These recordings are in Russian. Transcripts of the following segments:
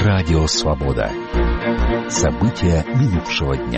Радио «Свобода». События минувшего дня.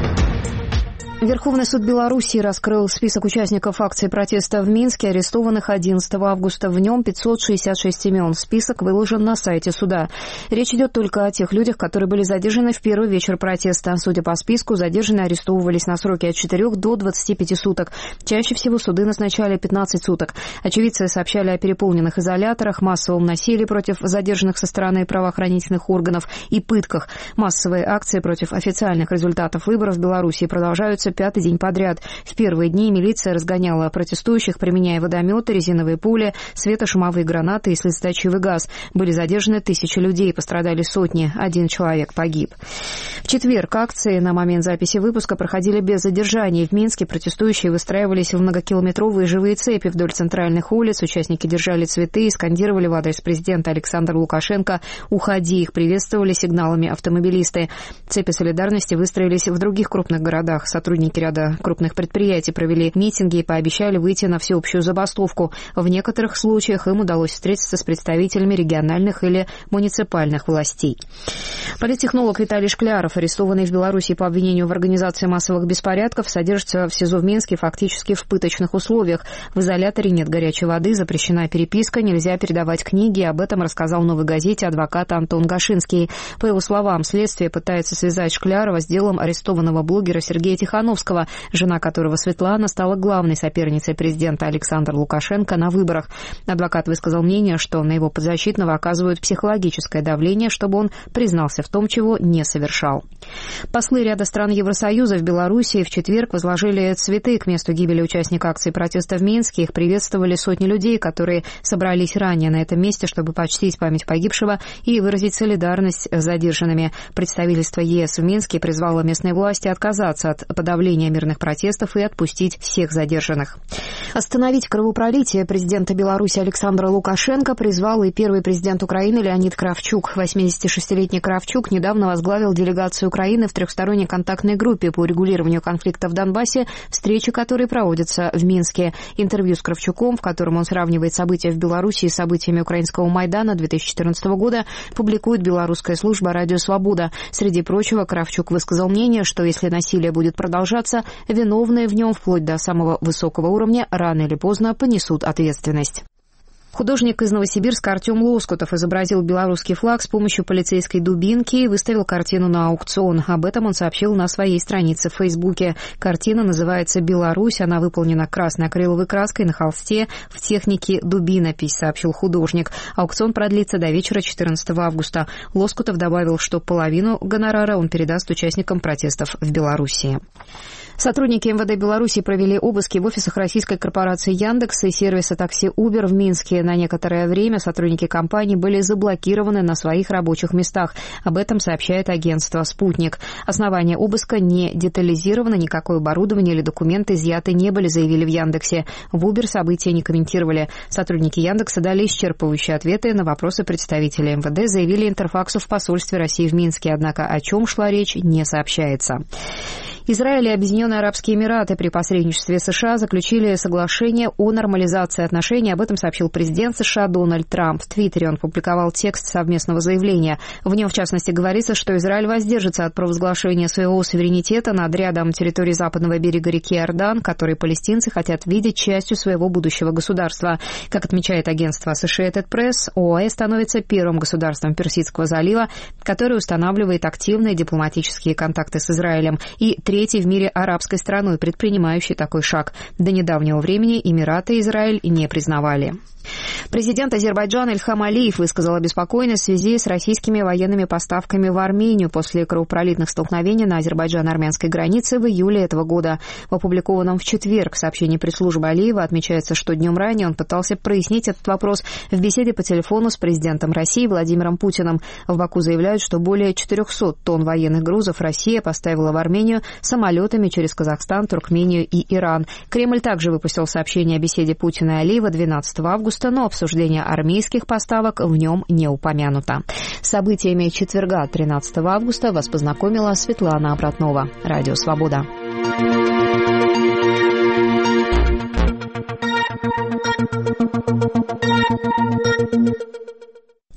Верховный суд Беларуси раскрыл список участников акции протеста в Минске, арестованных 11 августа. В нем 566 имен. Список выложен на сайте суда. Речь идет только о тех людях, которые были задержаны в первый вечер протеста. Судя по списку, задержанные арестовывались на сроки от 4 до 25 суток. Чаще всего суды назначали 15 суток. Очевидцы сообщали о переполненных изоляторах, массовом насилии против задержанных со стороны правоохранительных органов и пытках. Массовые акции против официальных результатов выборов в Беларуси продолжаются пятый день подряд. В первые дни милиция разгоняла протестующих, применяя водометы, резиновые пули, светошумовые гранаты и слезоточивый газ. Были задержаны тысячи людей, пострадали сотни, 1 человек погиб. В четверг акции на момент записи выпуска проходили без задержаний. В Минске протестующие выстраивались в многокилометровые живые цепи вдоль центральных улиц. Участники держали цветы и скандировали в адрес президента Александра Лукашенко «Уходи!». Их приветствовали сигналами автомобилисты. Цепи солидарности выстроились в других крупных городах. Сотрудники ряда крупных предприятий провели митинги и пообещали выйти на всеобщую забастовку. В некоторых случаях им удалось встретиться с представителями региональных или муниципальных властей. Политтехнолог Виталий Шкляров, арестованный в Беларуси по обвинению в организации массовых беспорядков, содержится в СИЗО в Минске фактически в пыточных условиях. В изоляторе нет горячей воды, запрещена переписка, нельзя передавать книги. Об этом рассказал «Новой газете» адвокат Антон Гашинский. По его словам, следствие пытается связать Шклярова с делом арестованного блогера Сергея Тихановского, жена которого Светлана стала главной соперницей президента Александра Лукашенко на выборах. Адвокат высказал мнение, что на его подзащитного оказывают психологическое давление, чтобы он признался в том, чего не совершал. Послы ряда стран Евросоюза в Беларуси в четверг возложили цветы к месту гибели участника акции протеста в Минске. Их приветствовали сотни людей, которые собрались ранее на этом месте, чтобы почтить память погибшего и выразить солидарность с задержанными. Представительство ЕС в Минске призвало местные власти отказаться от подавления мирных протестов и отпустить всех задержанных. Остановить кровопролитие президента Беларуси Александра Лукашенко призвал и первый президент Украины Леонид Кравчук. 86-летний Кравчук недавно возглавил делегацию Украины в трехсторонней контактной группе по урегулированию конфликта в Донбассе, встречи которой проводятся в Минске. Интервью с Кравчуком, в котором он сравнивает события в Беларуси с событиями украинского Майдана 2014 года, публикует белорусская служба «Радио Свобода». Среди прочего, Кравчук высказал мнение, что если насилие будет продолжаться, виновные в нем вплоть до самого высокого уровня рано или поздно понесут ответственность. Художник из Новосибирска Артем Лоскутов изобразил белорусский флаг с помощью полицейской дубинки и выставил картину на аукцион. Об этом он сообщил на своей странице в Фейсбуке. Картина называется «Беларусь». Она выполнена красной акриловой краской на холсте в технике дубинопись, сообщил художник. Аукцион продлится до вечера 14 августа. Лоскутов добавил, что половину гонорара он передаст участникам протестов в Беларуси. Сотрудники МВД Беларуси провели обыски в офисах российской корпорации «Яндекс» и сервиса такси «Убер» в Минске. На некоторое время сотрудники компании были заблокированы на своих рабочих местах. Об этом сообщает агентство «Спутник». Основание обыска не детализировано, никакое оборудование или документы изъяты не были, заявили в «Яндексе». В «Убер» события не комментировали. Сотрудники «Яндекса» дали исчерпывающие ответы на вопросы представителей МВД, заявили Интерфаксу в посольстве России в Минске. Однако о чем шла речь, не сообщается. Израиль и Объединенные Арабские Эмираты при посредничестве США заключили соглашение о нормализации отношений. Об этом сообщил президент США Дональд Трамп. В Твиттере он публиковал текст совместного заявления. В нем, в частности, говорится, что Израиль воздержится от провозглашения своего суверенитета над рядом территорий западного берега реки Иордан, которые палестинцы хотят видеть частью своего будущего государства. Как отмечает агентство Associated Press, ОАЭ становится первым государством Персидского залива, которое устанавливает активные дипломатические контакты с Израилем, и третьей в мире арабской страной, предпринимающей такой шаг. До недавнего времени Эмираты и Израиль не признавали. Президент Азербайджана Ильхам Алиев высказал обеспокоенность в связи с российскими военными поставками в Армению после кровопролитных столкновений на азербайджано-армянской границе в июле этого года. В опубликованном в четверг сообщении пресс-службы Алиева отмечается, что днем ранее он пытался прояснить этот вопрос в беседе по телефону с президентом России Владимиром Путиным. В Баку заявляют, что более 400 тонн военных грузов Россия поставила в Армению самолетами через Казахстан, Туркмению и Иран. Кремль также выпустил сообщение о беседе Путина и Алиева 12 августа, но обсуждение армейских поставок в нем не упомянуто. С событиями четверга 13 августа вас познакомила Светлана Обратнова. Радио «Свобода».